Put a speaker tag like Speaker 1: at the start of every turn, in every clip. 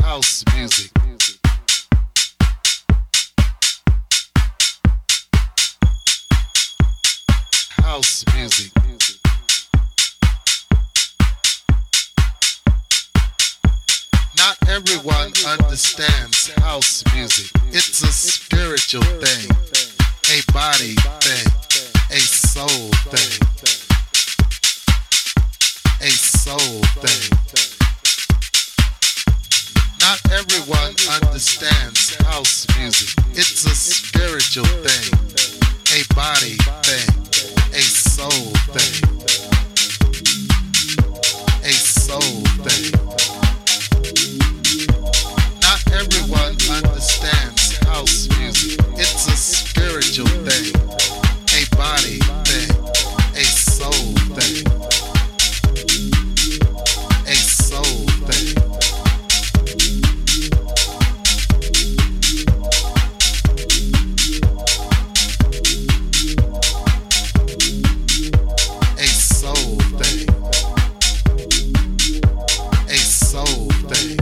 Speaker 1: house music. House music. Not everyone understands house music. It's a spiritual thing, a body thing, a soul thing, a soul thing. Not everyone understands house music. It's a spiritual thing, a body thing, a soul thing, a soul thing. Not everyone understands house music. It's a spiritual thing, a body thing, a soul thing, a soul thing. A soul thing. A soul thing.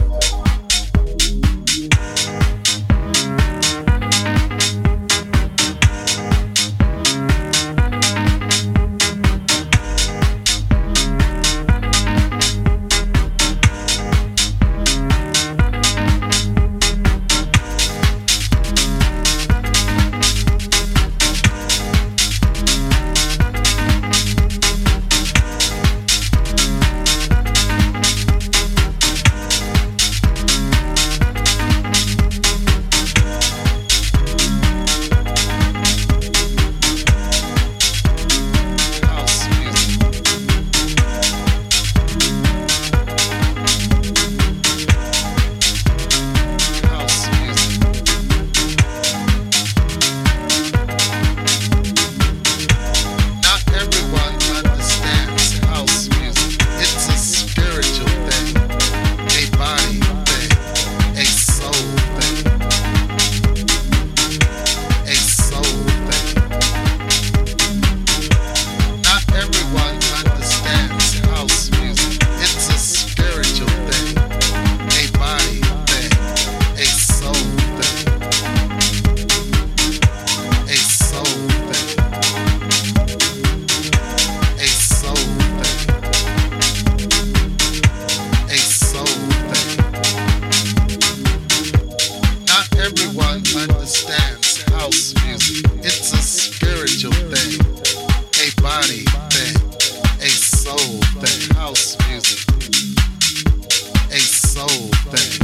Speaker 1: Everyone understands house music. It's a spiritual thing, a body thing, a soul thing. House music, a soul thing.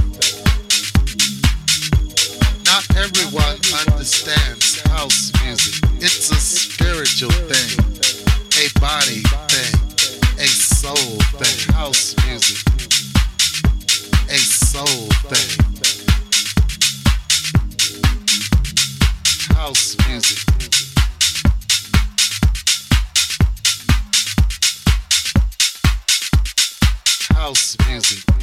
Speaker 1: Not everyone understands house music. It's a spiritual thing, a body thing, a soul thing. House music, a soul thing. House music. House music.